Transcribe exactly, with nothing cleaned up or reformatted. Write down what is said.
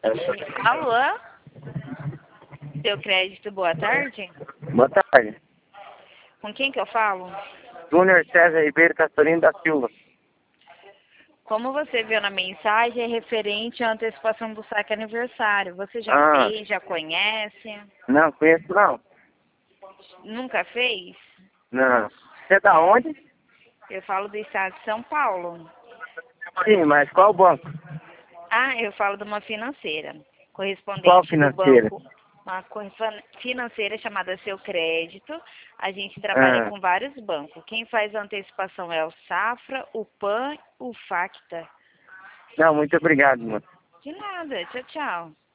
Alô? Seu crédito, boa tarde. Boa tarde. Com quem que eu falo? Júnior César Ribeiro Castorino da Silva. Como você viu na mensagem, é referente à antecipação do saque aniversário. Você já Ah. fez, já conhece? Não, conheço não. Nunca fez? Não. Você é da onde? Eu falo do estado de São Paulo. Sim, mas qual banco? Ah, eu falo de uma financeira. Correspondente Qual do financeira? banco. Uma correspo- financeira chamada Seu Crédito. A gente trabalha Ah. com vários bancos. Quem faz a antecipação é o Safra, o Pan, o Facta. Não, muito obrigado, mano. De nada. Tchau, tchau.